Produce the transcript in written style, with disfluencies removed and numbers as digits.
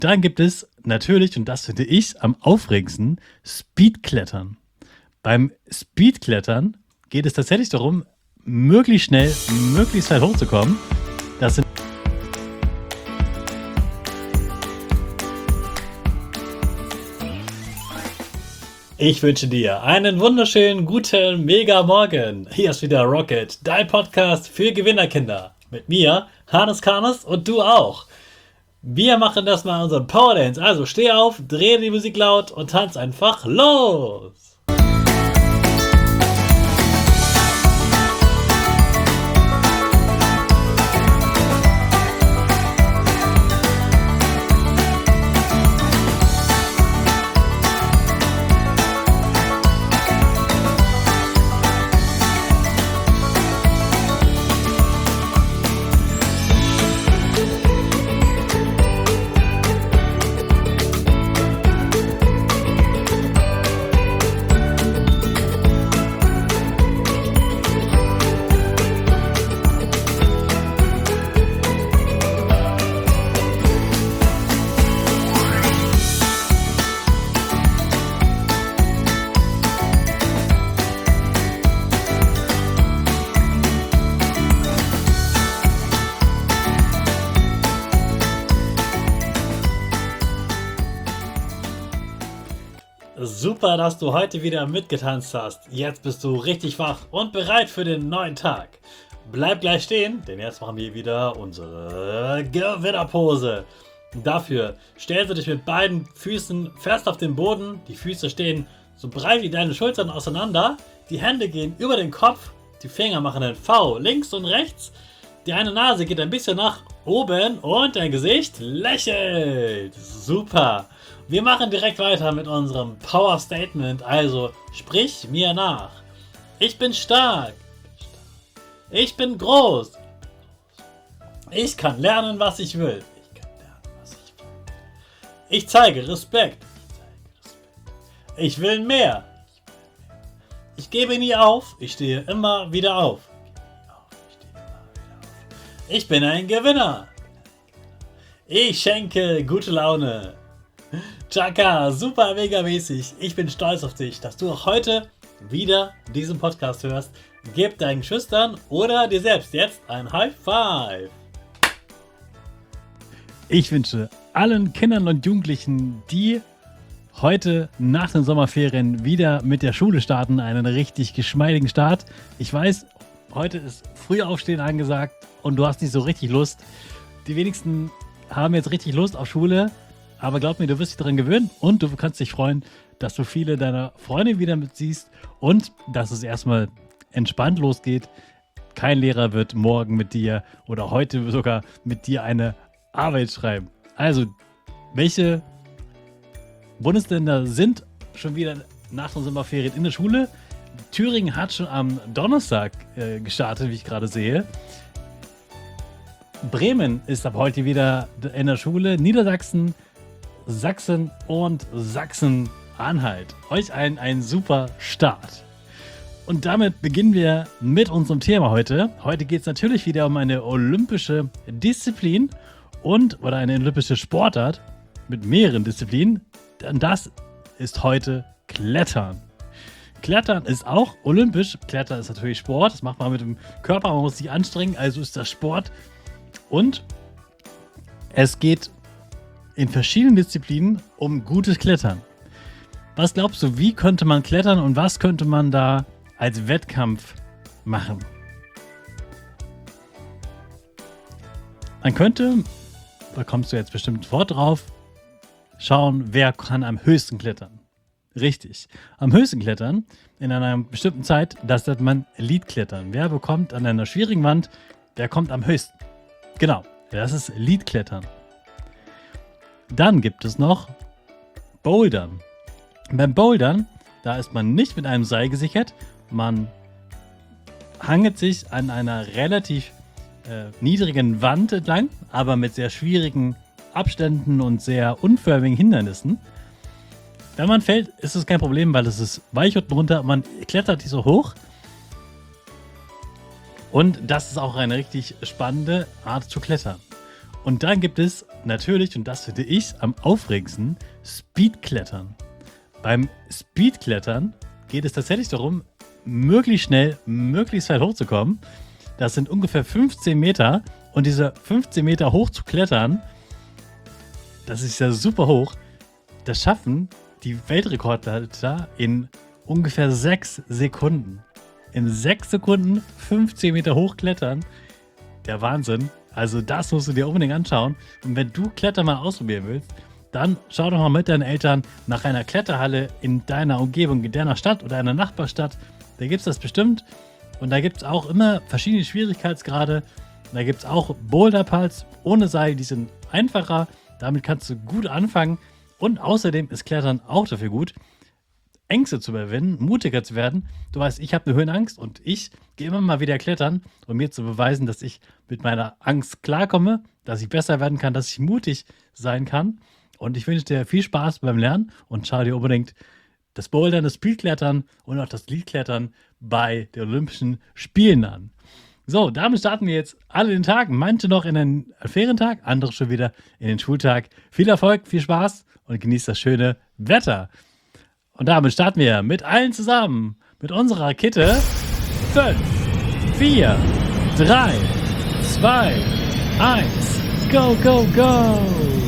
Dann gibt es natürlich, und das finde ich am aufregendsten, Speedklettern. Beim Speedklettern geht es tatsächlich darum, möglichst schnell, möglichst weit hochzukommen. Das sind Ich wünsche dir einen wunderschönen, guten, mega Morgen. Hier ist wieder Rocket, dein Podcast für Gewinnerkinder. Mit mir, Hannes Karnes, und du auch. Wir machen das mal unseren Power Dance. Also steh auf, dreh die Musik laut und tanz einfach los. Super, dass du heute wieder mitgetanzt hast. Jetzt bist du richtig wach und bereit für den neuen Tag. Bleib gleich stehen, denn jetzt machen wir wieder unsere Gewinnerpose. Dafür stellst du dich mit beiden Füßen fest auf den Boden. Die Füße stehen so breit wie deine Schultern auseinander. Die Hände gehen über den Kopf. Die Finger machen ein V links und rechts. Die eine Nase geht ein bisschen nach oben und dein Gesicht lächelt. Super. Wir machen direkt weiter mit unserem Power Statement, also sprich mir nach. Ich bin stark. Ich bin groß. Ich kann lernen, was ich will. Ich zeige Respekt. Ich will mehr. Ich gebe nie auf. Ich stehe immer wieder auf. Ich bin ein Gewinner. Ich schenke gute Laune. Chaka, super mega mäßig. Ich bin stolz auf dich, dass du auch heute wieder diesen Podcast hörst. Gib deinen Schüchtern oder dir selbst jetzt ein High Five. Ich wünsche allen Kindern und Jugendlichen, die heute nach den Sommerferien wieder mit der Schule starten, einen richtig geschmeidigen Start. Ich weiß, heute ist Frühaufstehen angesagt und du hast nicht so richtig Lust. Die wenigsten haben jetzt richtig Lust auf Schule. Aber glaub mir, du wirst dich daran gewöhnen und du kannst dich freuen, dass du viele deiner Freunde wieder mit siehst und dass es erstmal entspannt losgeht. Kein Lehrer wird morgen mit dir oder heute sogar mit dir eine Arbeit schreiben. Also, welche Bundesländer sind schon wieder nach den Sommerferien in der Schule? Thüringen hat schon am Donnerstag gestartet, wie ich gerade sehe. Bremen ist ab heute wieder in der Schule. Niedersachsen, Sachsen und Sachsen-Anhalt. Euch allen einen super Start. Und damit beginnen wir mit unserem Thema heute. Heute geht es natürlich wieder um eine olympische Disziplin oder eine olympische Sportart mit mehreren Disziplinen. Denn das ist heute Klettern. Klettern ist auch olympisch. Klettern ist natürlich Sport. Das macht man mit dem Körper. Man muss sich anstrengen. Also ist das Sport. Und es geht in verschiedenen Disziplinen um gutes Klettern. Was glaubst du, wie könnte man klettern und was könnte man da als Wettkampf machen? Man könnte, da kommst du jetzt bestimmt sofort drauf, schauen, wer kann am höchsten klettern. Richtig. Am höchsten klettern in einer bestimmten Zeit, das nennt man Leadklettern. Wer bekommt an einer schwierigen Wand, wer kommt am höchsten? Genau, das ist Leadklettern. Dann gibt es noch Bouldern. Beim Bouldern, da ist man nicht mit einem Seil gesichert, man hangelt sich an einer relativ niedrigen Wand entlang, aber mit sehr schwierigen Abständen und sehr unförmigen Hindernissen. Wenn man fällt, ist es kein Problem, weil es ist weich unten runter, man klettert nicht so hoch. Und das ist auch eine richtig spannende Art zu klettern. Und dann gibt es natürlich, und das finde ich am aufregendsten, Speedklettern. Beim Speedklettern geht es tatsächlich darum, möglichst schnell, möglichst weit hochzukommen. Das sind ungefähr 15 Meter. Und diese 15 Meter hoch zu klettern, das ist ja super hoch. Das schaffen die Weltrekordhalter in ungefähr 6 Sekunden. In 6 Sekunden 15 Meter hochklettern. Der Wahnsinn. Also das musst du dir unbedingt anschauen. Und wenn du Klettern mal ausprobieren willst, dann schau doch mal mit deinen Eltern nach einer Kletterhalle in deiner Umgebung, in deiner Stadt oder einer Nachbarstadt. Da gibt es das bestimmt. Und da gibt es auch immer verschiedene Schwierigkeitsgrade. Da gibt es auch Boulderpads ohne Seil, die sind einfacher. Damit kannst du gut anfangen. Und außerdem ist Klettern auch dafür gut, Ängste zu überwinden, mutiger zu werden. Du weißt, ich habe eine Höhenangst und ich gehe immer mal wieder klettern, um mir zu beweisen, dass ich mit meiner Angst klarkomme, dass ich besser werden kann, dass ich mutig sein kann. Und ich wünsche dir viel Spaß beim Lernen und schau dir unbedingt das Bouldern, das Speedklettern und auch das Leadklettern bei den Olympischen Spielen an. So, damit starten wir jetzt alle den Tag. Manche noch in den Ferientag, andere schon wieder in den Schultag. Viel Erfolg, viel Spaß und genießt das schöne Wetter. Und damit starten wir mit allen zusammen mit unserer Rakete. 5, 4, 3, 2, 1, go, go, go!